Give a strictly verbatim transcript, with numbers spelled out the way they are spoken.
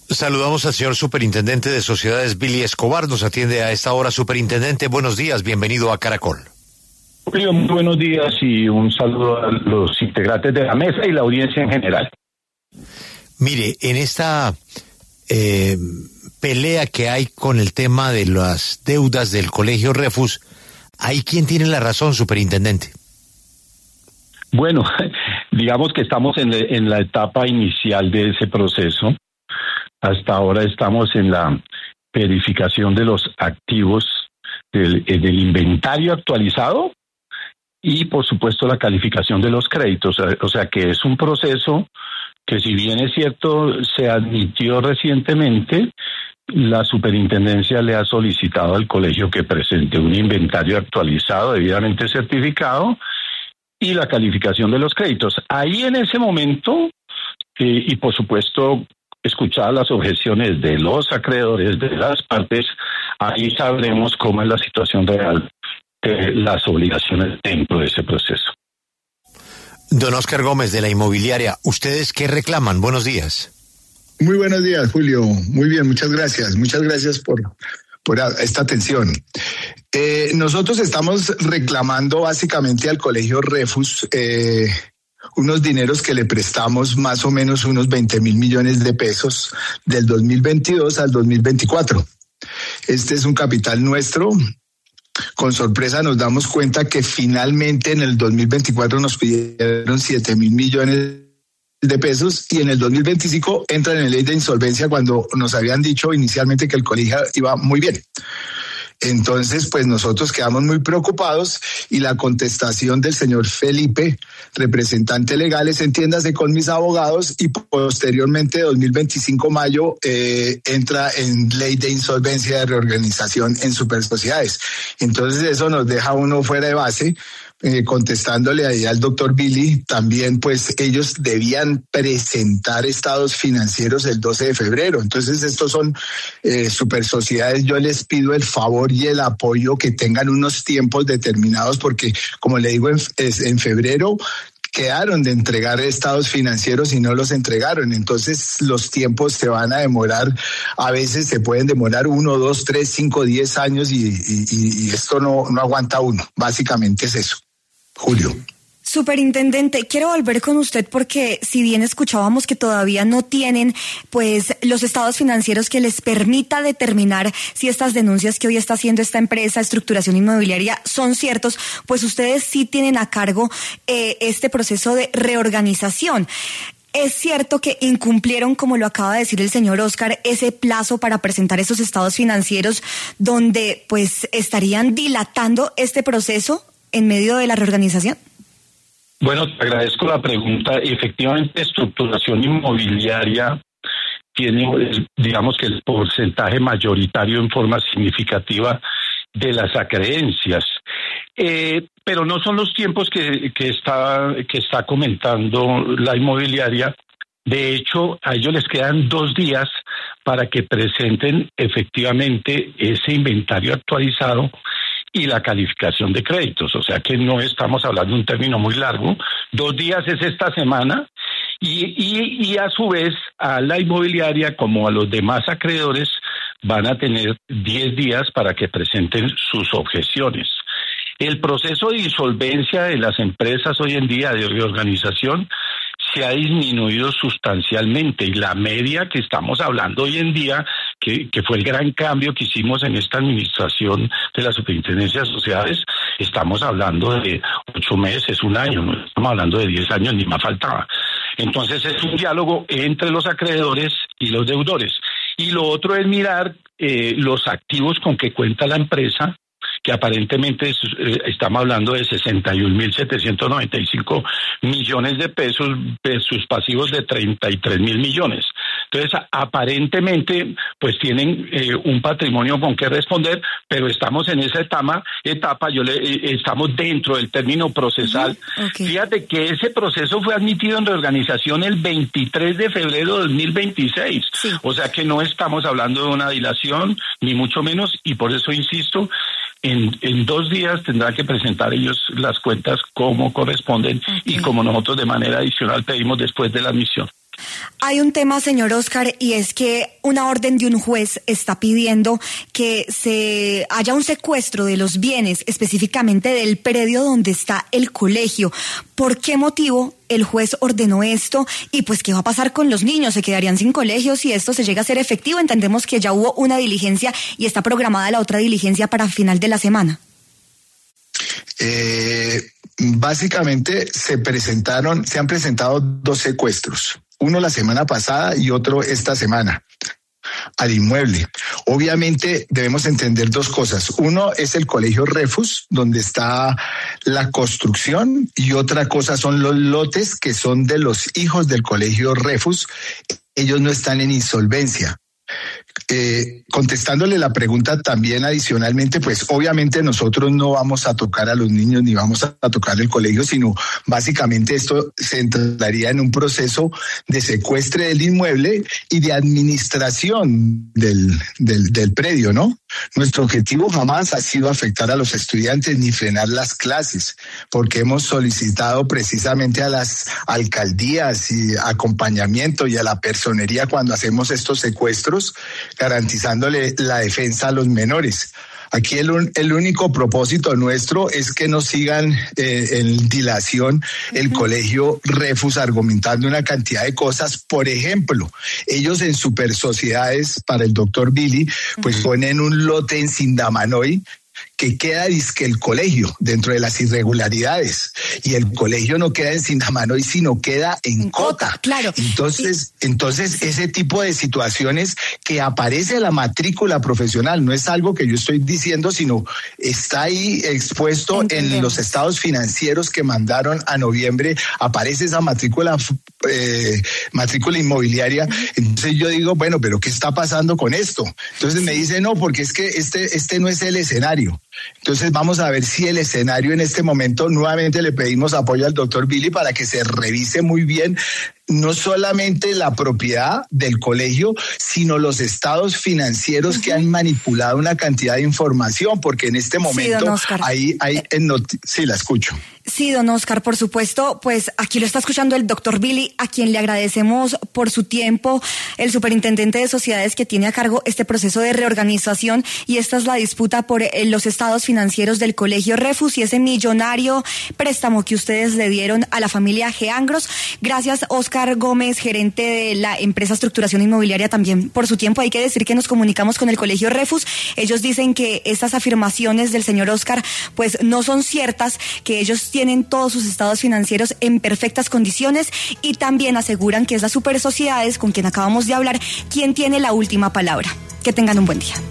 Saludamos al señor superintendente de Sociedades, Billy Escobar. Nos atiende a esta hora. Superintendente, buenos días, bienvenido a Caracol. Julio, muy buenos días y un saludo a los integrantes de la mesa y la audiencia en general. Mire, en esta eh, pelea que hay con el tema de las deudas del Colegio Refus, ¿hay quién tiene la razón, superintendente? Bueno, digamos que estamos en, en la etapa inicial de ese proceso. Hasta ahora estamos en la verificación de los activos del, del inventario actualizado y, por supuesto, la calificación de los créditos. O sea que es un proceso que, si bien es cierto, se admitió recientemente, la superintendencia le ha solicitado al colegio que presente un inventario actualizado, debidamente certificado, y la calificación de los créditos. Ahí, en ese momento, eh, y por supuesto, escuchar las objeciones de los acreedores de las partes, ahí sabremos cómo es la situación real de las obligaciones dentro de ese proceso. Don Oscar Gómez, de la inmobiliaria, ¿ustedes qué reclaman? Buenos días. Muy buenos días, Julio. Muy bien, muchas gracias. Muchas gracias por, por esta atención. Eh, nosotros estamos reclamando básicamente al Colegio Refus eh, unos dineros que le prestamos, más o menos unos veinte mil millones de pesos del dos mil veintidós al dos mil veinticuatro. Este es un capital nuestro. Con sorpresa nos damos cuenta que finalmente en el dos mil veinticuatro nos pidieron siete mil millones de pesos y en el dos mil veinticinco entran en ley de insolvencia cuando nos habían dicho inicialmente que el colegio iba muy bien. Entonces, pues nosotros quedamos muy preocupados y la contestación del señor Felipe, representante legal, es entiéndase con mis abogados, y posteriormente, dos mil veinticinco mayo, eh, entra en ley de insolvencia de reorganización en supersociedades. Entonces eso nos deja uno fuera de base. Eh, contestándole ahí al doctor Billy, también pues ellos debían presentar estados financieros el doce de febrero. Entonces estos son eh, super sociedades. Yo les pido el favor y el apoyo que tengan unos tiempos determinados, porque como le digo, en, en febrero quedaron de entregar estados financieros y no los entregaron. Entonces los tiempos se van a demorar, a veces se pueden demorar uno, dos, tres, cinco, diez años y, y, y esto no, no aguanta uno. Básicamente es eso. Julio. Superintendente, quiero volver con usted porque si bien escuchábamos que todavía no tienen pues los estados financieros que les permita determinar si estas denuncias que hoy está haciendo esta empresa Estructuración Inmobiliaria son ciertos, pues ustedes sí tienen a cargo eh, este proceso de reorganización. ¿Es cierto que incumplieron, como lo acaba de decir el señor Oscar, ese plazo para presentar esos estados financieros donde pues estarían dilatando este proceso en medio de la reorganización? Bueno, te agradezco la pregunta. Efectivamente, Estructuración Inmobiliaria tiene, digamos que el porcentaje mayoritario en forma significativa de las acreencias. Eh, pero no son los tiempos que, que, está, que está comentando la inmobiliaria. De hecho, a ellos les quedan dos días para que presenten efectivamente ese inventario actualizado y la calificación de créditos, o sea que no estamos hablando de un término muy largo. Dos días es esta semana y, y, y a su vez a la inmobiliaria como a los demás acreedores van a tener diez días para que presenten sus objeciones. El proceso de insolvencia de las empresas hoy en día de reorganización se ha disminuido sustancialmente y la media que estamos hablando hoy en día, que, que fue el gran cambio que hicimos en esta administración de la Superintendencia de Sociedades, estamos hablando de ocho meses, un año, no estamos hablando de diez años, ni más faltaba. Entonces es un diálogo entre los acreedores y los deudores. Y lo otro es mirar eh, los activos con que cuenta la empresa, que aparentemente es, eh, estamos hablando de sesenta y un mil setecientos noventa y cinco millones de pesos versus pasivos de treinta y tres mil millones. Entonces, aparentemente, pues tienen eh, un patrimonio con que responder, pero estamos en esa etapa, etapa yo le, eh, estamos dentro del término procesal. Uh-huh. Okay. Fíjate que ese proceso fue admitido en reorganización el veintitrés de febrero de dos mil veintiséis. Sí. O sea que no estamos hablando de una dilación, ni mucho menos, y por eso insisto, En, en dos días tendrán que presentar ellos las cuentas como corresponden, okay, y como nosotros de manera adicional pedimos después de la admisión. Hay un tema, señor Oscar, y es que una orden de un juez está pidiendo que se haya un secuestro de los bienes, específicamente del predio donde está el colegio. ¿Por qué motivo el juez ordenó esto? Y pues, ¿qué va a pasar con los niños? ¿Se quedarían sin colegio si esto se llega a ser efectivo? Entendemos que ya hubo una diligencia y está programada la otra diligencia para final de la semana. Eh, básicamente se presentaron, se han presentado dos secuestros. Uno la semana pasada y otro esta semana al inmueble. Obviamente debemos entender dos cosas. Uno es el colegio Refus, donde está la construcción, y otra cosa son los lotes que son de los hijos del colegio Refus. Ellos no están en insolvencia. Eh, contestándole la pregunta también adicionalmente, pues obviamente nosotros no vamos a tocar a los niños ni vamos a, a tocar el colegio, sino básicamente esto se entraría en un proceso de secuestro del inmueble y de administración del, del, del predio, ¿no? Nuestro objetivo jamás ha sido afectar a los estudiantes ni frenar las clases, porque hemos solicitado precisamente a las alcaldías y acompañamiento y a la personería cuando hacemos estos secuestros, garantizándole la defensa a los menores. Aquí el, el único propósito nuestro es que no sigan eh, en dilación el uh-huh. colegio Refus argumentando una cantidad de cosas. Por ejemplo, ellos en super sociedades para el doctor Billy, pues uh-huh. ponen un lote en Sindamanoy que queda dizque el colegio dentro de las irregularidades, y el colegio no queda en Sindamanoy, sino queda en, en Cota. Cota. Claro. Entonces, y... entonces ese tipo de situaciones que aparece la matrícula profesional, no es algo que yo estoy diciendo, sino está ahí expuesto Entendemos. En los estados financieros que mandaron a noviembre, aparece esa matrícula eh, matrícula inmobiliaria. Uh-huh. Entonces yo digo, bueno, pero ¿qué está pasando con esto? Entonces sí. me dice, no, porque es que este, este no es el escenario. Entonces vamos a ver si el escenario en este momento, nuevamente le pedimos apoyo al doctor Billy para que se revise muy bien no solamente la propiedad del colegio, sino los estados financieros uh-huh. que han manipulado una cantidad de información, porque en este momento sí, ahí hay, hay noti- sí, la escucho. Sí, don Oscar, por supuesto, pues aquí lo está escuchando el doctor Billy, a quien le agradecemos por su tiempo, el superintendente de sociedades que tiene a cargo este proceso de reorganización, y esta es la disputa por eh, los estados financieros del colegio Refus y ese millonario préstamo que ustedes le dieron a la familia Geangros. Gracias, Oscar Gómez, gerente de la empresa Estructuración Inmobiliaria, también por su tiempo. Hay que decir que nos comunicamos con el colegio Refus. Ellos dicen que estas afirmaciones del señor Oscar pues no son ciertas, que ellos tienen todos sus estados financieros en perfectas condiciones, y también aseguran que es la Super Sociedades, con quien acabamos de hablar, quien tiene la última palabra. Que tengan un buen día.